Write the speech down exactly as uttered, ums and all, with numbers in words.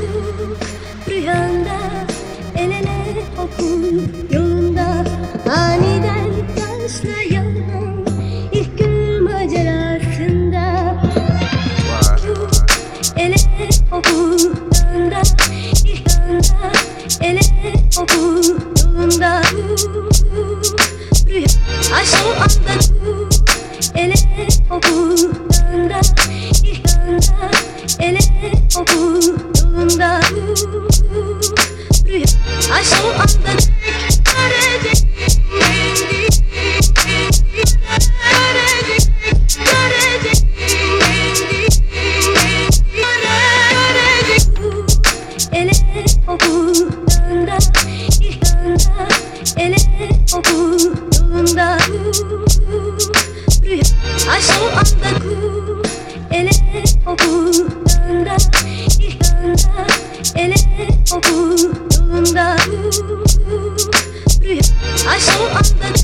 rüyanda el ele okul yolunda aniden başlayan ilk gün macerasında. El ele okul yolunda ilk anda el ele okul yolunda rüya aşk o anda el ele okul yolunda ilk anda el ele okul yolunda rüya aşk o anda görecek görecek görecek el ele okul yolunda ilk anda el ele okul yolunda rüya aşk o anda el ele okul yolunda ilk anda el ele okul yolunda rüya aşk o anda